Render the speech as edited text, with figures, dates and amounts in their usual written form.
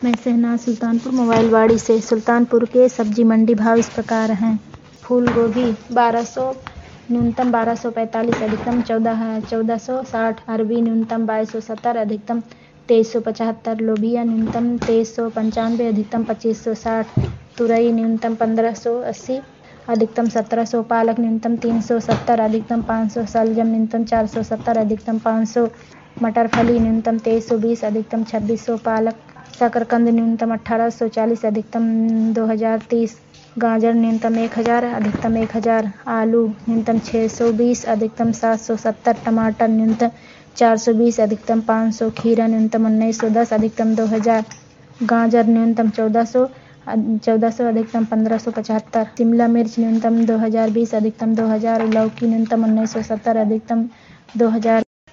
मैं शहनाज सुल्तानपुर मोबाइल वाड़ी से। सुल्तानपुर के सब्जी मंडी भाव इस प्रकार हैं। फूल गोभी 1200, न्यूनतम 1245, अधिकतम 1460। अरबी न्यूनतम 2270, अधिकतम 2375। लोबिया न्यूनतम 2395, अधिकतम 2560। तुरई न्यूनतम 1580, अधिकतम 1700। पालक न्यूनतम 370, अधिकतम 500। शलजम न्यूनतम 470, अधिकतम 500। मटर फली न्यूनतम 2320, अधिकतम 2600। पालक शकरकंद न्यूनतम 1840, अधिकतम 2030। गाजर न्यूनतम 1000, अधिकतम 1000। आलू न्यूनतम 620, अधिकतम 770। टमाटर न्यूनतम 420, अधिकतम 500। खीरा न्यूनतम 1910, अधिकतम 2000। गाजर न्यूनतम 1400, अधिकतम 1575। शिमला मिर्च न्यूनतम 2020, अधिकतम 2000। लौकी न्यूनतम 1970, अधिकतम 2000।